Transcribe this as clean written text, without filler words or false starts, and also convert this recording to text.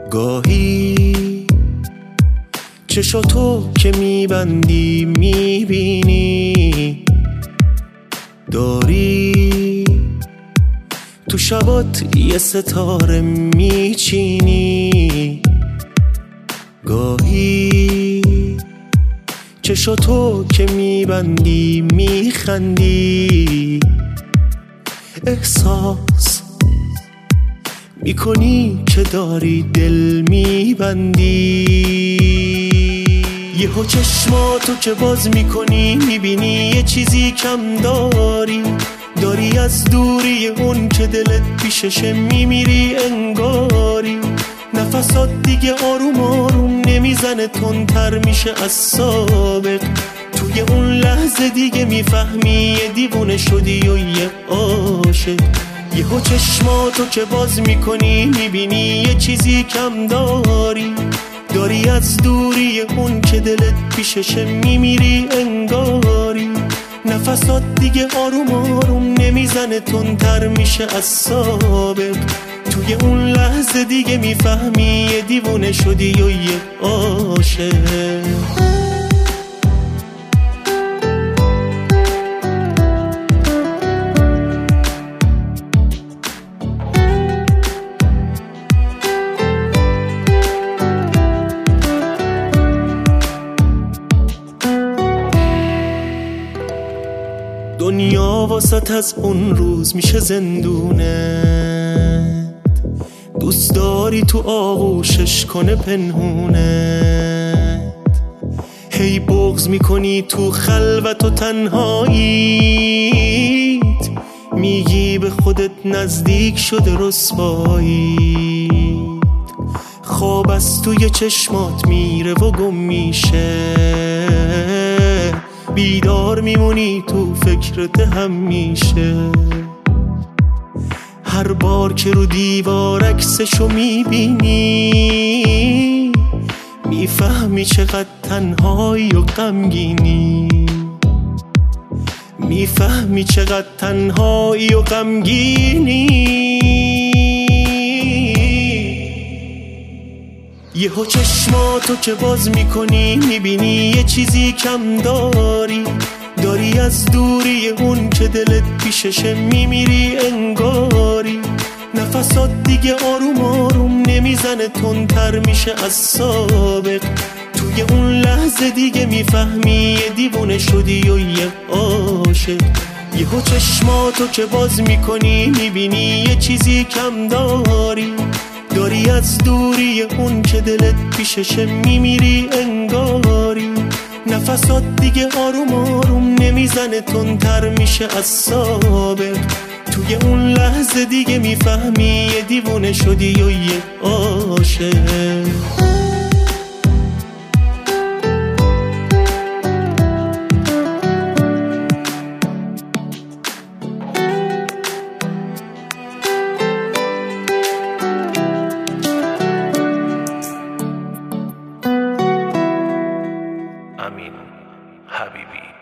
گاهی چشاتو که میبندی میبینی داری تو شبات یه ستاره میچینی. گاهی چشاتو که میبندی میخندی احساس میکنی که داری دل میبندی. یهو چشماتو که باز میکنی میبینی یه چیزی کم داری از دوری اون که دلت پیششه میمیری انگاری. نفسات دیگه آروم آروم نمیزنه تندتر میشه از سابق. توی اون لحظه دیگه میفهمی یه دیوونه شدی و یه عاشق. یهو چشماتو که باز میکنی میبینی یه چیزی کم داری از دوری اون که دلت پیششه میمیری انگاری. نفسات دیگه آروم آروم نمیزنه تندتر میشه از سابق. توی اون لحظه دیگه میفهمی یه دیوونه شدی و یه عاشق. دنیا واسط از اون روز میشه زندونه، دوست داری تو آغوشش کنه پنهونه. هی بغض میکنی تو خلوت و تنهاییت، میگی به خودت نزدیک شده رسواییت. خواب از توی چشمات میره و گم میشه، بیدار میمونی تو فکرت همیشه. هر بار که رو دیوار عکسشو میبینی میفهمی چقدر تنهایی و غمگینی. میفهمی چقدر تنهایی و غمگینی. یهو چشماتو که باز میکنی میبینی یه چیزی کم داری از دوری اون که دلت پیششه میمیری انگاری. نفسات دیگه آروم آروم نمیزنه تندتر میشه از سابق. توی اون لحظه دیگه میفهمی یه دیوونه شدی و یه عاشق. یهو چشماتو که باز میکنی میبینی یه چیزی کم داری از دوری اون که دلت پیششه میمیری انگاری. نفسات دیگه آروم آروم نمیزنه تندتر میشه از سابق. توی اون لحظه دیگه میفهمی یه دیوونه شدی و یه عاشق. امین حبیبی.